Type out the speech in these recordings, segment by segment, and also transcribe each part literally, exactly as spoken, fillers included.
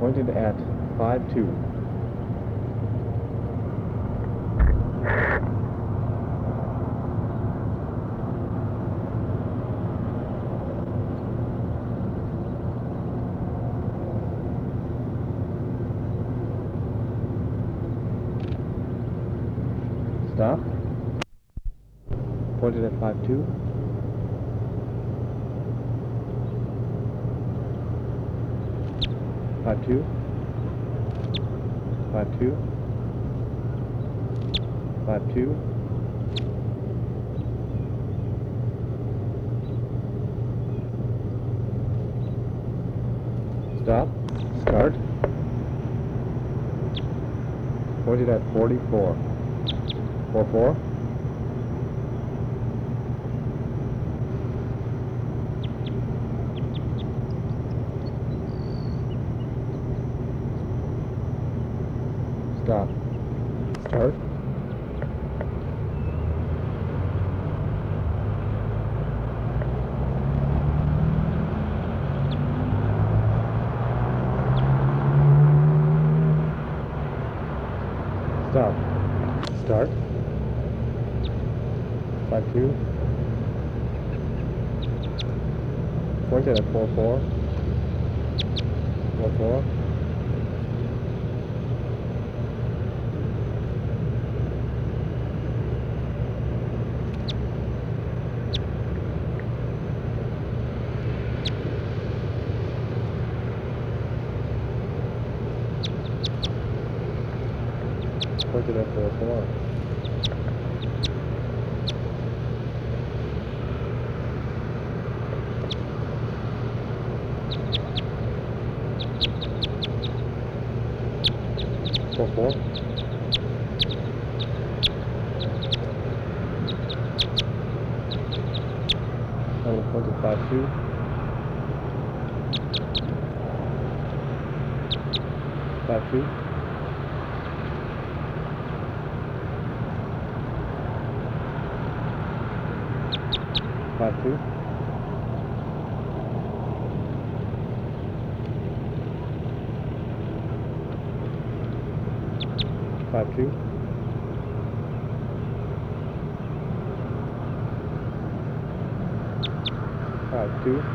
pointed at five two. Stop. Pointed at five two. five two. five two. five two. Stop. Start. Pointed at forty-four. four four. Stop. Start. Stop. Start. five two. Pointed at four four. four four. Pointed at four four. four four. I will point at five two. five two. five two. five two. five two.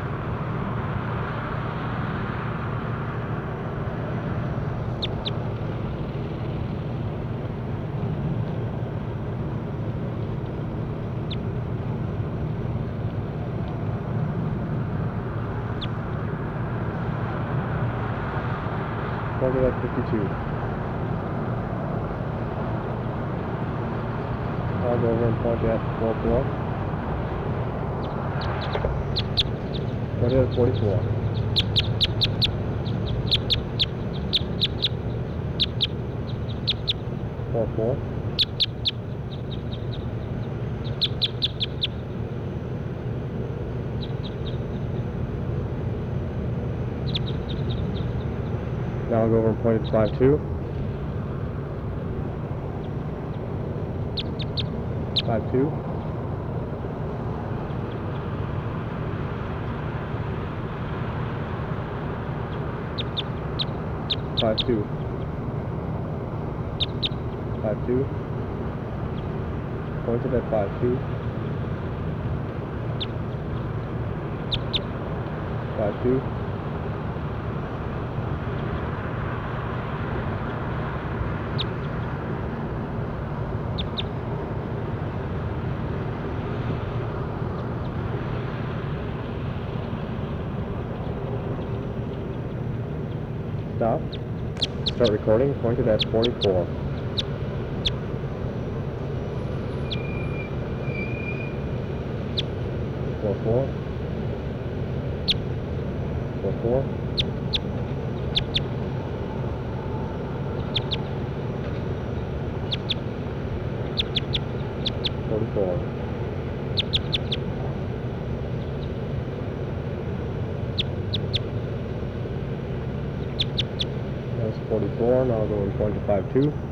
Pointed at fifty-two. I'll go over and point at four four. Pointed at forty-four. four four. Now I'll go over and point at five two. five two. five two. five two. Pointed at five two. five two. Stop. Start recording. Pointed at forty-four. four four. four four. forty-four. That's forty-four. Now I'll go and point to five two.